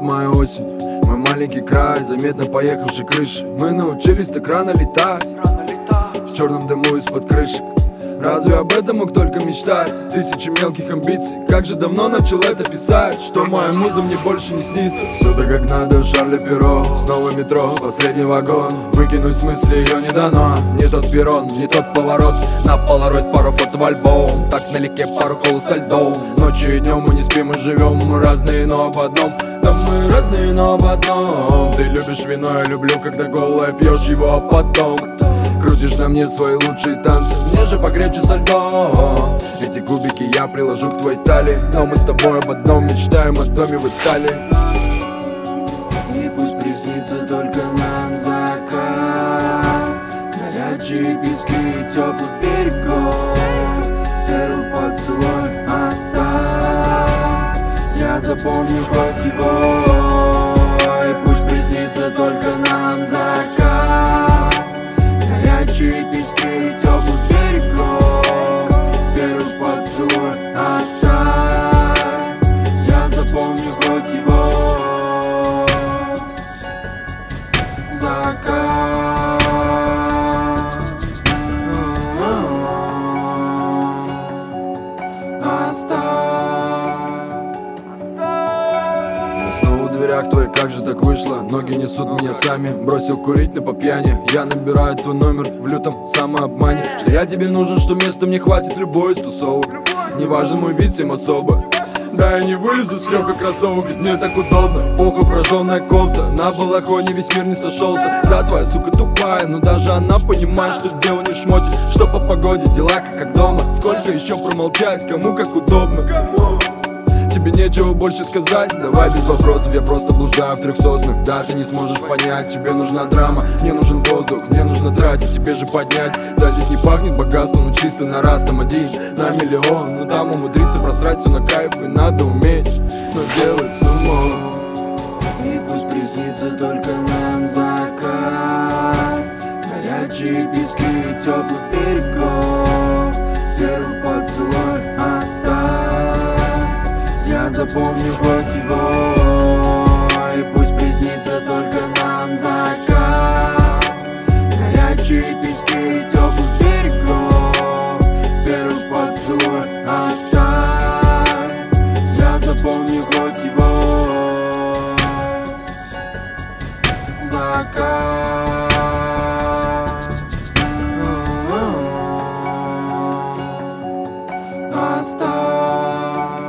моя осень, мой маленький край, заметно поехавший крыши. Мы научились так рано летать в черном дыму из-под крышек. Разве об этом мог только мечтать? Тысячи мелких амбиций. Как же давно начал это писать, что моя муза мне больше не снится. Все так как надо, Шарль Перро. Снова метро, последний вагон. Выкинуть в смысле ее не дано. Не тот перрон, не тот поворот. На полароид пару фото в альбом. Так налегке пару колу со льдом. Ночью и днем мы не спим и живем. Мы разные, но об одном. Да мы разные, но об одном. Ты любишь вино, я люблю, когда голое пьешь его, а потом крутишь на мне свои лучшие танцы. Мне же покрепче со льдом. Эти кубики я приложу к твоей талии. Но мы с тобой об одном, мечтаем о доме в Италии. И пусть приснится только нам закат, горячие пески и теплых берегов. Первый поцелуй оставь, я запомню хоть его. И пусть приснится только нам закат, горячие пески и теплых берегов. Первый поцелуй оставь, я запомню хоть его. Закат. Снова в дверях твоих, как же так вышло? Ноги несут меня сами. Бросил курить, но по пьяни. Я набираю твой номер в лютом самообмане. Что я тебе нужен, что места мне хватит любой из тусовок. Не важен мой вид, всем особо. Да, я не вылезу с легких кроссовок, ведь мне так удобно. Похуй прожженная кофта, на балахоне весь мир не сошелся. Да, твоя сука тупая, но даже она понимает, что дело не в шмоте. Что по погоде, дела как дома. Сколько еще промолчать, кому как удобно. Тебе нечего больше сказать, давай без вопросов. Я просто блуждаю в трех соснах. Да, ты не сможешь понять, тебе нужна драма. Мне нужен воздух, мне нужно тратить, тебе же поднять. Да, здесь не пахнет богатством, но чисто на раз. Там один на миллион, но там умудриться просрать все на кайф. И надо уметь, но делать с умом. И пусть приснится только нам закат, горячие пески и теплых берегов. Первый поцелуй оставь, я запомню хоть его. И пусть приснится только нам закат, горячие пески и теплых берегов. Первый поцелуй оставь, я запомню хоть его. Закат. Оставь.